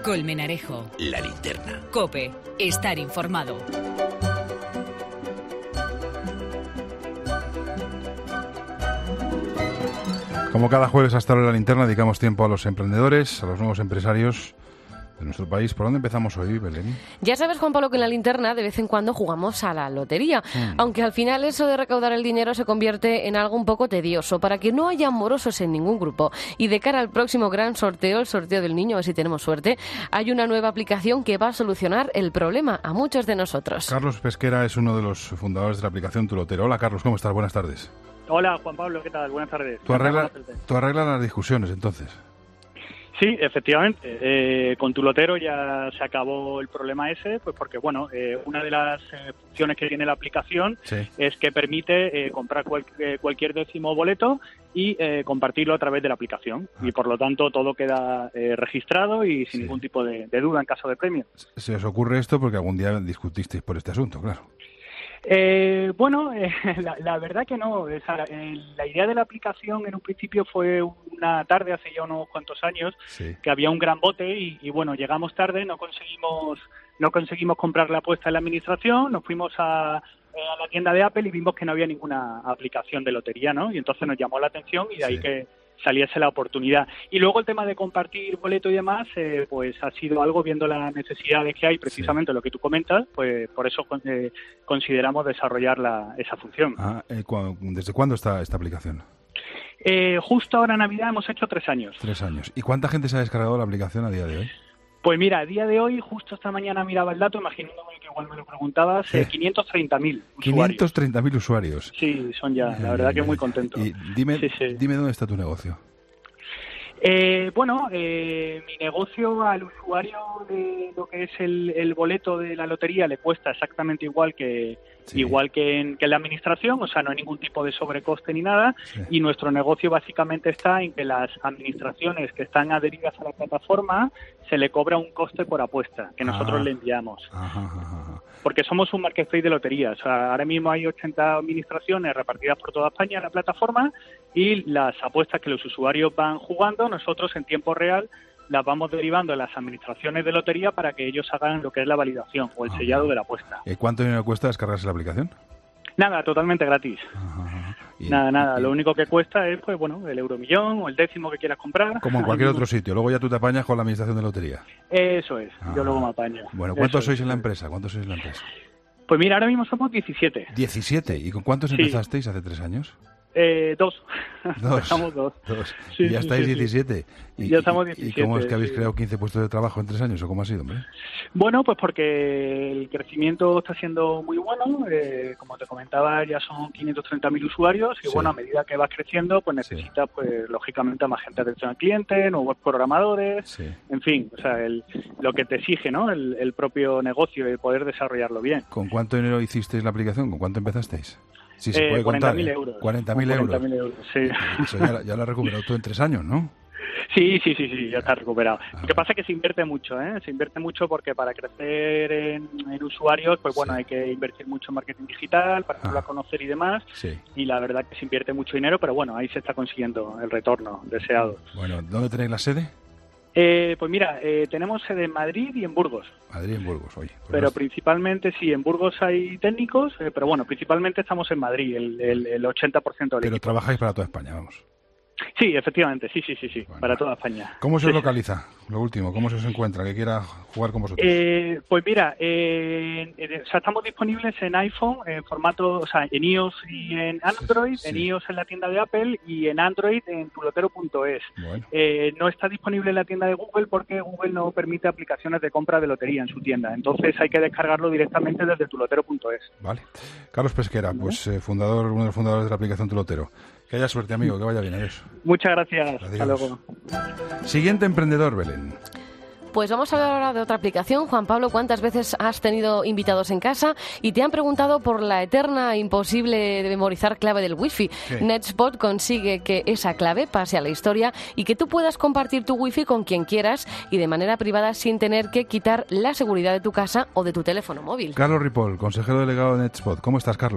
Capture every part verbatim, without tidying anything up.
Colmenarejo. La Linterna. COPE. Estar informado. Como cada jueves hasta ahora en La Linterna dedicamos tiempo a los emprendedores, a los nuevos empresarios de nuestro país. ¿Por dónde empezamos hoy, Belén? Ya sabes, Juan Pablo, que en La Linterna de vez en cuando jugamos a la lotería, mm. aunque al final eso de recaudar el dinero se convierte en algo un poco tedioso, para que no haya morosos en ningún grupo. Y de cara al próximo gran sorteo, el sorteo del niño, a ver si tenemos suerte, hay una nueva aplicación que va a solucionar el problema a muchos de nosotros. Carlos Pesquera es uno de los fundadores de la aplicación Tu Lotero. Hola, Carlos, ¿cómo estás? Buenas tardes. Hola, Juan Pablo, ¿qué tal? Buenas tardes. ¿Tú arreglas, ¿tú arreglas las discusiones, entonces? Sí, efectivamente. Eh, con Tu Lotero ya se acabó el problema ese, pues porque, bueno, eh, una de las eh, funciones que tiene la aplicación sí. es que permite eh, comprar cual, eh, cualquier décimo boleto y eh, compartirlo a través de la aplicación. Ah. Y, por lo tanto, todo queda eh, registrado y sin sí. ningún tipo de, de duda en caso de premio. Se os ocurre esto porque algún día discutisteis por este asunto, claro. Eh, bueno, eh, la, la verdad que no. O sea, eh, la idea de la aplicación en un principio fue una tarde, hace ya unos cuantos años, sí. que había un gran bote y, y bueno, llegamos tarde, no conseguimos no conseguimos comprar la apuesta en la administración, nos fuimos a, a la tienda de Apple y vimos que no había ninguna aplicación de lotería, ¿no? Y entonces nos llamó la atención y de ahí sí. que saliese la oportunidad. Y luego el tema de compartir boleto y demás, eh, pues ha sido algo, viendo las necesidades que hay, precisamente sí. lo que tú comentas, pues por eso eh, consideramos desarrollar la, esa función. Ah, eh, ¿Desde cuándo está esta aplicación? Eh, justo ahora en Navidad hemos hecho tres años. Tres años. ¿Y cuánta gente se ha descargado la aplicación a día de hoy? Pues mira, a día de hoy, justo esta mañana miraba el dato, imaginándome que igual me lo preguntabas, sí. eh, quinientos treinta mil usuarios. quinientos treinta mil usuarios. Sí, son ya, la verdad que muy contentos. Y dime, sí, sí. dime dónde está tu negocio. Eh, bueno, eh, mi negocio al usuario de lo que es el, el boleto de la lotería le cuesta exactamente igual que sí. igual que en, que en la administración, o sea, no hay ningún tipo de sobrecoste ni nada, sí. y nuestro negocio básicamente está en que las administraciones que están adheridas a la plataforma se le cobra un coste por apuesta que nosotros ah. le enviamos. Ajá, ajá. Porque somos un marketplace de loterías. O sea, ahora mismo hay ochenta administraciones repartidas por toda España en la plataforma y las apuestas que los usuarios van jugando, nosotros en tiempo real las vamos derivando a las administraciones de lotería para que ellos hagan lo que es la validación o el Ajá. sellado de la apuesta. ¿Y cuánto dinero cuesta descargarse la aplicación? Nada, totalmente gratis. Ajá. Y, nada, nada. Y, lo único que cuesta es, pues bueno, el euromillón o el décimo que quieras comprar. Como en cualquier otro sitio. Luego ya tú te apañas con la administración de lotería. Eso es. Ah. Yo luego me apaño. Bueno, ¿cuántos Eso sois es. en la empresa? ¿Cuántos sois en la empresa? Pues mira, ahora mismo somos diecisiete. ¿diecisiete? ¿Y con cuántos sí. empezasteis hace tres años? Eh, dos. Dos. Estamos dos. dos. Sí, y ya sí, estáis sí, diecisiete. Sí. ¿Y, ya estamos diecisiete. ¿Y cómo es que habéis sí. creado quince puestos de trabajo en tres años? ¿O cómo ha sido, hombre? Bueno, pues porque el crecimiento está siendo muy bueno. Eh, como te comentaba, ya son quinientos treinta mil usuarios. Y sí. bueno, a medida que vas creciendo, pues necesitas, sí. pues lógicamente, a más gente de atención al cliente, nuevos programadores. Sí. En fin, o sea, el, lo que te exige, ¿no? El, el propio negocio y poder desarrollarlo bien. ¿Con cuánto dinero hicisteis la aplicación? ¿Con cuánto empezasteis? Sí, se puede contar. cuarenta mil euros. cuarenta mil euros. cuarenta mil euros, sí. Eso ya, ya lo has recuperado tú en tres años, ¿no? Sí, sí, sí, sí, ya está recuperado. Ah. Lo que pasa es que se invierte mucho, ¿eh? Se invierte mucho porque para crecer en, en usuarios, pues bueno, sí. hay que invertir mucho en marketing digital, para darlo ah. a conocer y demás. Sí. Y la verdad que se invierte mucho dinero, pero bueno, ahí se está consiguiendo el retorno deseado. Bueno, ¿dónde tenéis la sede? Eh, pues mira, eh, tenemos sede en Madrid y en Burgos. Madrid y en Burgos, oye. Pues pero principalmente, sí, en Burgos hay técnicos, eh, pero bueno, principalmente estamos en Madrid, el, el, el ochenta por ciento del Pero equipo. trabajáis para toda España, vamos. Sí, efectivamente, sí, sí, sí, sí, bueno, para toda España. ¿Cómo se sí, os localiza? Lo último, ¿cómo se os encuentra? Que quiera jugar con vosotros. Eh, pues mira, eh, eh, o sea, estamos disponibles en iPhone, en formato, o sea, en iOS y en Android, sí, sí. en iOS en la tienda de Apple y en Android en tulotero punto es. Bueno. Eh, no está disponible en la tienda de Google porque Google no permite aplicaciones de compra de lotería en su tienda, entonces hay que descargarlo directamente desde tulotero punto es. Vale. Carlos Pesquera, ¿vale? Pues eh, fundador, uno de los fundadores de la aplicación Tulotero. Que haya suerte, amigo, que vaya bien, adiós. Muchas gracias, adiós. Hasta luego. Siguiente emprendedor, Belén. Pues vamos a hablar ahora de otra aplicación. Juan Pablo, ¿cuántas veces has tenido invitados en casa y te han preguntado por la eterna, imposible de memorizar clave del wifi? ¿Qué? NetSpot consigue que esa clave pase a la historia y que tú puedas compartir tu wifi con quien quieras y de manera privada sin tener que quitar la seguridad de tu casa o de tu teléfono móvil. Carlos Ripoll, consejero delegado de NetSpot. ¿Cómo estás, Carlos?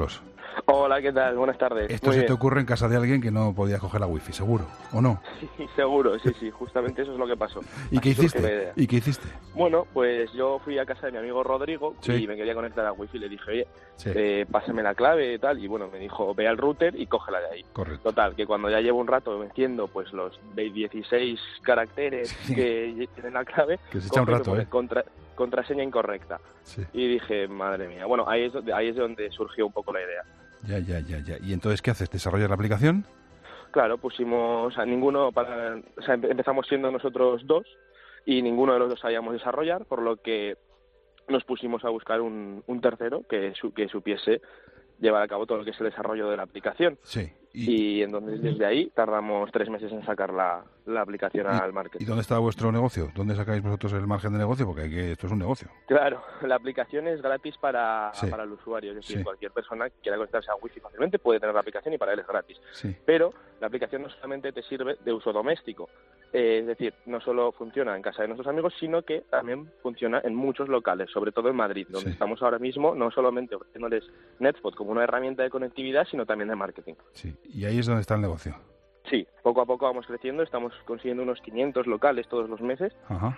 Hola, ¿qué tal? Buenas tardes. Esto Muy se bien. te ocurre en casa de alguien que no podía coger la wifi, seguro, ¿o no? Sí, seguro, sí, sí, justamente eso es lo que pasó. ¿Y qué Así surge la hiciste? idea. ¿Y qué hiciste? Bueno, pues yo fui a casa de mi amigo Rodrigo Sí. y me quería conectar a wifi. Le dije, oye, Sí. eh, pásame la clave y tal. Y bueno, me dijo, ve al router y cógela de ahí. Correcto. Total, que cuando ya llevo un rato metiendo pues los dieciséis caracteres Sí. que tienen la clave, Que se echa un coge y me rato, pone ¿eh? contra- contraseña incorrecta. Sí. Y dije, madre mía. Bueno, ahí es, donde, ahí es de donde surgió un poco la idea. Ya, ya, ya, ya. ¿Y entonces qué haces? ¿Desarrollas la aplicación? Claro, pusimos a ninguno para, o sea, empe- empezamos siendo nosotros dos y ninguno de los dos sabíamos desarrollar, por lo que nos pusimos a buscar un, un tercero que, su- que supiese llevar a cabo todo lo que es el desarrollo de la aplicación. Sí. Y, entonces desde ahí tardamos tres meses en sacar la, la aplicación ¿Y- al market. ¿Y dónde está vuestro negocio? ¿Dónde sacáis vosotros el margen de negocio? Porque hay que, esto es un negocio. Claro, la aplicación es gratis para, Sí. para el usuario, es decir, Sí. cualquier persona que quiera conectarse a Wi-Fi fácilmente puede tener la aplicación y para él es gratis. Sí. Pero la aplicación no solamente te sirve de uso doméstico, eh, es decir, no solo funciona en casa de nuestros amigos, sino que también funciona en muchos locales, sobre todo en Madrid, donde Sí. estamos ahora mismo, no solamente ofreciéndoles NetSpot como una herramienta de conectividad, sino también de marketing. Sí. Y ahí es donde está el negocio. Sí, poco a poco vamos creciendo, estamos consiguiendo unos quinientos locales todos los meses Ajá.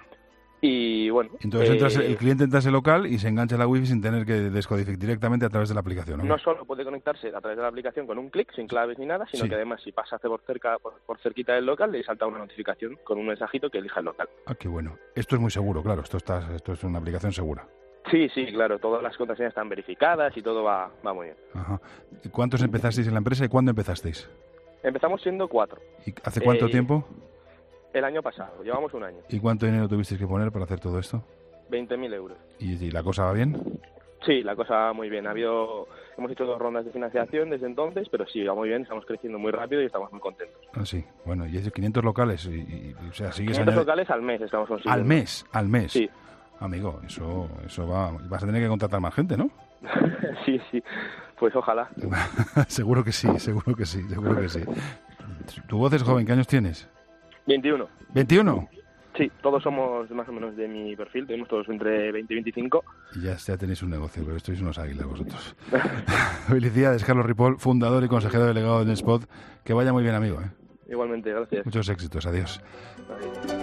y bueno... Entonces eh, entras- el cliente entra a ese local y se engancha a la wifi sin tener que descodificar directamente a través de la aplicación, ¿no? no solo puede conectarse a través de la aplicación con un clic, sin claves ni nada, sino Sí. que además si pasa por cerca, por, por cerquita del local, le salta una notificación con un mensajito que elija el local. Ah, qué bueno. Esto es muy seguro, claro. Esto, está, esto es una aplicación segura. Sí, sí, claro, todas las contraseñas están verificadas y todo va, va muy bien. Ajá. ¿Y ¿Cuántos empezasteis en la empresa y cuándo empezasteis? Empezamos siendo cuatro. ¿Y hace cuánto Eh, tiempo? El año pasado, llevamos un año, ¿Y cuánto dinero tuvisteis que poner para hacer todo esto? veinte mil euros. ¿Y, y la cosa va bien? Sí, la cosa va muy bien. Ha habido, hemos hecho dos rondas de financiación desde entonces, pero sí, va muy bien, estamos creciendo muy rápido y estamos muy contentos. Ah, sí. Bueno, y es de quinientos locales. Y, y- y, o sea, sigues quinientos añadi- locales al mes estamos consiguiendo. Al mes, al mes. Sí. Amigo, eso, eso va. Vas a tener que contratar más gente, ¿no? Sí, sí, pues ojalá. Seguro que sí, seguro que sí, seguro que sí. Tu voz es joven, ¿qué años tienes? veintiuno. ¿veintiuno? Sí, todos somos más o menos de mi perfil, tenemos todos entre veinte y veinticinco. Y ya, ya tenéis un negocio, pero estáis unos águilas vosotros. Felicidades, Carlos Ripoll, fundador y consejero delegado de NetSpot. Que vaya muy bien, amigo. ¿eh? Igualmente, gracias. Muchos éxitos, adiós. Adiós.